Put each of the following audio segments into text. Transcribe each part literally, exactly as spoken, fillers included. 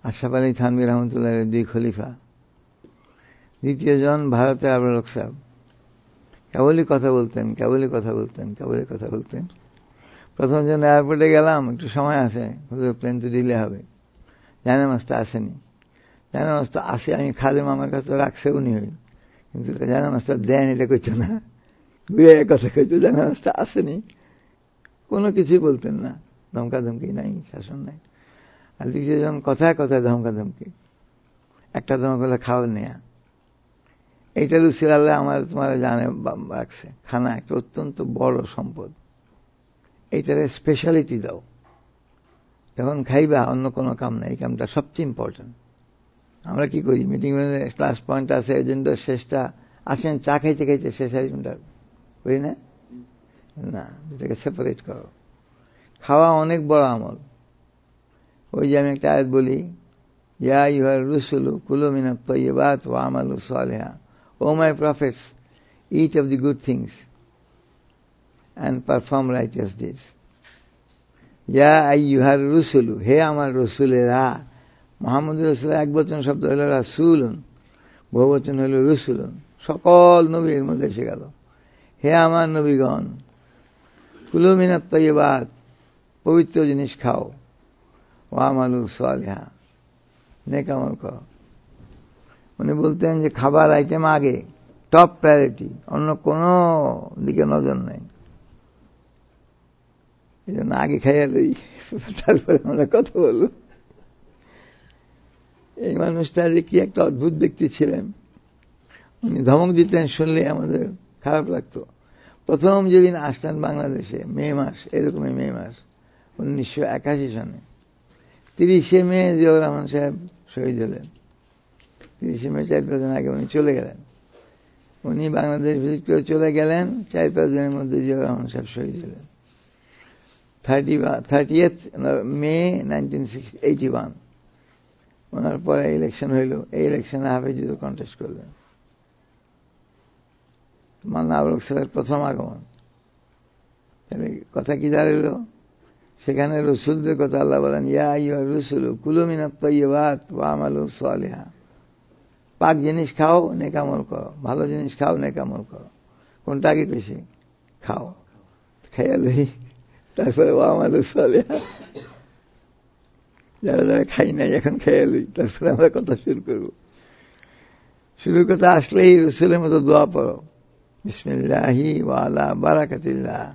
আশরাফ আলী থানভী রহমতুল্লাহের দুই খলিফা। দ্বিতীয় জন ভারতের আবরার সাহেব। কেবলই কথা বলতেন কেবলই কথা বলতেন কেবলই কথা বলতেন প্রথম জন এয়ারপোর্টে গেলাম, একটু সময় আছে, প্লেন তো ডিলে হবে, জানামাজটা আসেনি। জানামাজটা আসে, আমি খাদেম আমার কাছে রাখছে উনি হই, কিন্তু জানামাজটা দেন এটা কইতো না, ঘুরে কথা কইতো, জানামাজটা আসেনি। কোনো কিছুই বলতেন না, ধমকা ধমকি নাই, শাসন নাই। আর দ্বিতীয় জন কথায় কথায় ধমকা ধমকি, একটা ধমক হলে খাওয়া নেয়া। এইটা রুচির আল্লাহ আমার তোমার জানে রাখছে। খানা একটা অত্যন্ত বড় সম্পদ, এইটার স্পেশালিটি দাও, যখন খাইবা অন্য কোনো কাম নাই, এই কামটা সবচেয়ে ইম্পর্টেন্ট। আমরা কি করি, মিটিং ক্লাস পয়েন্ট আছে, এজেন্ডার শেষটা আসেন চা খাইতে খাইতে শেষ এজেন্ডা করি না, না, দুটাকে সেপারেট করো। খাওয়া অনেক বড় আমল। ওই যে আমি একটা আয়াত বলি, ইয়া আইয়ুহার রুসুলু কুলু মিনাত তাইয়্যিবাত ওয়া আমালু সালিহা, ও my prophets, eat of the good things and perform righteous deeds. ইয়া আইয়ুহার রুসুলু, হে আমার রসুলেরা। মুহাম্মদ রাসূলের এক বচন শব্দ হলো রাসূলুন, বহু বচন হলো রুসুলুন, সকল নবীর মধ্যে এসে গেল। হে আমার নবীগণ, কুলু মিনাত তাইয়্যিবাত, পবিত্র জিনিস খাও, ওয়া আমালু সালিহা, নেক আমল করো। উনি বলতেন যে খাবার আইটেম আগে, টপ প্রায়োরিটি, অন্য কোনো দিকে নজর নাই। এই জন্য আগে খাইয়া লই, তারপরে আমরা কথা বলব। এই মানুষটা যে কি একটা অদ্ভুত ব্যক্তি ছিলেন। উনি ধমক দিতেন, শুনলে আমাদের খারাপ লাগতো। প্রথম যেদিন আসলেন বাংলাদেশে, মে মাস, এরকমই মে মাস উনিশশো একাশি সনে, তিরিশে মে জিয়াউর রহমান সাহেব শহীদ হলেন। তিরিশে মে চার পাঁচ দিন আগে উনি চলে গেলেন। উনি বাংলাদেশ ভিজিট করে চলে গেলেন, চার পাঁচ দিনের মধ্যে জিয়াউর রহমান সাহেব শহীদ হলেন। Thirtieth May nineteen eighty one ওনার পরে ইলেকশন হইল। এই ইলেকশনে হাফেজুর কন্টেস্ট করলেন। মাওলানা আবুল সাহেবের প্রথম আগমন। তাহলে কথা কি দাঁড়াইল, সেখানে রসুলদের কথা আল্লাহ বলেন, ইয়া আইয়ুহার রুসুলু কুলু মিনাত তাইয়্যিবাত ওয়া আমালু সালিহা, পাক জিনিস খাও, নেক আমল করো, ভালো জিনিস খাও, নেক আমল করো। কোনটা আগে কইছি? খাও, খাইয়ালই, তারপরে ওয়া আমালু সালিহা। যারা যারা খাই নাই এখন খাইয়ালই, তারপরে আমরা কথা শুরু করব। শুরুর কথা আসলেই রসুলের মতো দোয়া পড়ো, বিসমিল্লাহি ওয়া আলা বারাকাতিল্লাহ।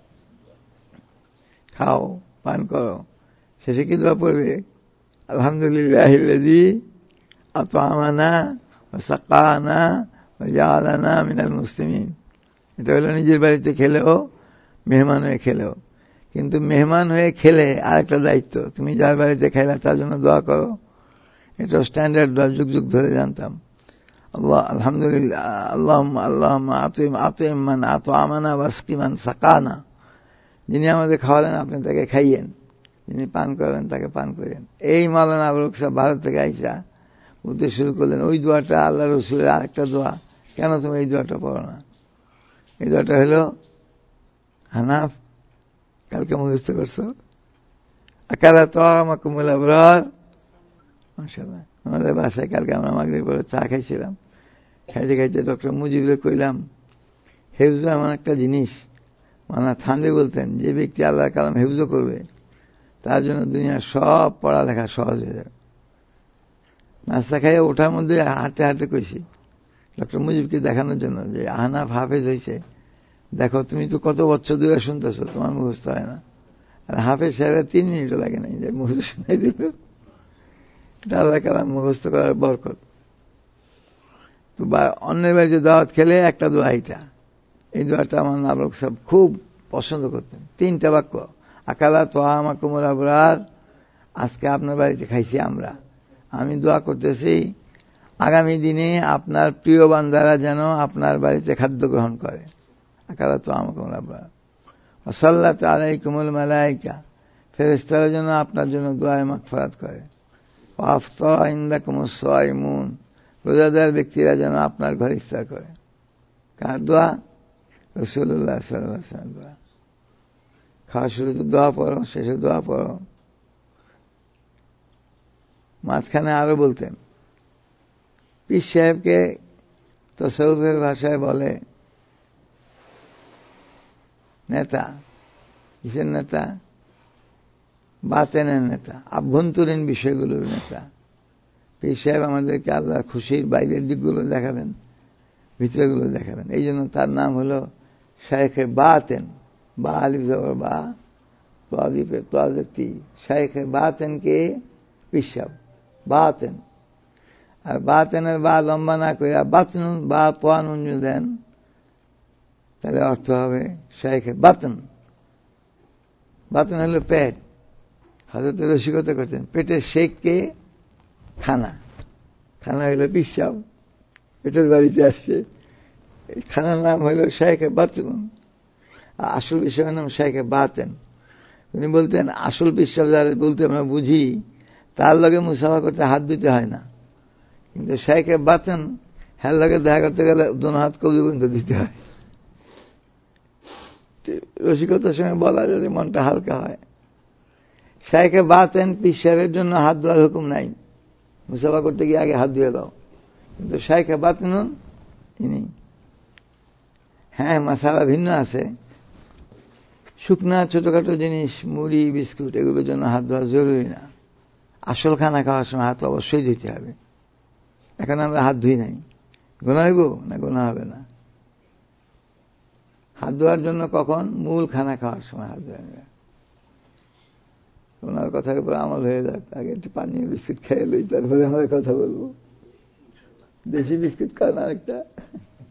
খাও, পান করো। শেষে কি দোয়া পড়বে? আলহামদুলিল্লাহিল্লাযী আত'আমানা ওয়া সাকানা ওয়া জাআলানা মিনাল মুসলিমিন। এটা হলো নিজের বাড়িতে খেলেও, মেহমান হয়ে খেলেও। কিন্তু মেহমান হয়ে খেলে আরেকটা দায়িত্ব, তুমি যার বাড়িতে খাইলা তার জন্য দোয়া করো। এটা স্ট্যান্ডার্ড দোয়া, যুগ যুগ ধরে জানতাম। আল্লাহ আলহামদুলিল্লাহ আল্লাহুম্মা আল্লাহুম্মা আতিম আতিম মান আত'আমানা ওয়াসকি মান সাকানা। যিনি আমাদের খাওয়ালেন আপনি তাকে খাইয়েন, যিনি পান করেন তাকে পান করেন। এই মাওলানা আবুল সাহেব ভারত থেকে আইসা বলতে শুরু করলেন, ওই দোয়াটা আল্লাহ রসুলের আরেকটা দোয়া, কেন তুমি এই দোয়াটা পড়ো না? এই দোয়াটা হলো হানাফ, কালকে মুখস্থ করছো, আকালা তা'আমাকুমুল আবরার। মাশাআল্লাহ, আমাদের বাসায় কালকে আমরা মাগরিব পরে চা খাইছিলাম। খাইতে খাইতে ডক্টর মুজিবুরে কইলাম, হেফজ এমন একটা জিনিস, মাওলানা থানভী বলতেন, যে ব্যক্তি আল্লাহর কালাম হেফজ করবে তার জন্য দুনিয়ার সব পড়ালেখা সহজ হয়ে যাবে। নাস্তা খাইয়ে ওঠার মধ্যে হাঁটতে হাঁটতে কইছি ডক্টর মুজিবকে দেখানোর জন্য যে আহনাফ হাফেজ হয়েছে, দেখো তুমি তো কত বছর ধরে শুনতেছো, তোমার মুখস্থ হয় না। আর হাফেজ সাহেবের তিন মিনিটও লাগে নাই যে মুখস্থ শুনাই দিল। আল্লাহর কালাম মুখস্থ করার বরকত। তো অন্যের বাড়িতে দাওয়াত খেলে একটা দোয়া এইটা, এই দোয়াটা আমার আবুল সাহেব খুব পছন্দ করতেন। তিনটা বাক্য, আকালা তা'আমাকুমুল আবরার, আজকে আপনার বাড়িতে খাইছি আমরা, আমি দোয়া করতেছি আগামী দিনে আপনার প্রিয় বান্দারা যেন আপনার বাড়িতে খাদ্য গ্রহণ করে। আকালা তা'আমাকুমুল আবরার ওয়া সাল্লাত আলাইকুমুল মালায়েকা, ফেরেশতারা যেন আপনার জন্য দোয়ায়ে মাগফিরাত করে। ওয়া আফতারা ইনদাকুমুস সায়িমুন, রোজাদার ব্যক্তিরা যেন আপনার ঘরে ইফতার করে। কার দোয়া? রাসূলুল্লাহ সাল্লাল্লাহু আলাইহি ওয়াসাল্লাম দোয়া। খাওয়া শুরুতে দোয়া পড়ো, শেষে দোয়া পড়ো। মাঝখানে আরো বলতেন, পীর সাহেবকে তাসাউফের ভাষায় বলে নেতা। কিসের নেতা? বাতেনের নেতা, আভ্যন্তরীণ বিষয়গুলোর নেতা। পীর সাহেব আমাদেরকে আল্লাহর খুশির বাইরের দিকগুলো দেখাবেন, ভিতরগুলো দেখাবেন। এই জন্য তার নাম হলো শায়েখে বাতেন। বা আলিফ জবর বা, তালিফে তাজতি, শায়েখে বাতেন কে? পীর সাহেব বাতেন। আর বাতেনের বা লম্বা না করে বাতনুন বা তোয়ানুন দেন, তাহলে অর্থ হবে শায়েখে বাতেন। বাতেন হলো পেট। হযরত রসিকতা করতেন, পেটের শেখকে খানা। খানা হইল পীর সাহেব, পেটের বাড়িতে আসছে। খানার নাম হইল শায়েখে বাতেন, আর আসল বিষয়ের নাম শায়েখে বাতেন। তিনি বলতেন, আসল পীর সাহেব যারা বলতে আমরা বুঝি, তার লগে মুসাফা করতে হাত দিতে হয় না, কিন্তু শায়েখে বাতেন হ্যার লগে দেখা করতে গেলে দোনো হাত কবজি পর্যন্ত দিতে হয়। রসিকতার সঙ্গে বলা যাতে মনটা হালকা হয়। শায়েখে বাতেন পীর সাহেবের জন্য হাত ধোয়ার হুকুম নাই, মুসাফা করতে গিয়ে আগে হাত ধুয়ে দাও, কিন্তু শায়েখে বাতেন ইনি। হ্যাঁ, মাসালা ভিন্ন আছে। শুকনা ছোটখাটো জিনিস, মুড়ি বিস্কুট, এগুলোর জন্য হাত ধোয়া জরুরি না। আসল খানা খাওয়ার সময় হাত অবশ্যই ধুইতে হবে। এখন আমরা হাত ধুই নাই, গোনা হইব না? গোনা হবে না। হাত ধোয়ার জন্য কখন? মূল খানা খাওয়ার সময় হাত ধোয়া নেবে। ওনার কথার উপর আমল হয়ে যাক। আগে একটু পানি বিস্কুট খেয়ে লই, তারপরে আমরা কথা বলবো। দেশি বিস্কুট খান আরেকটা।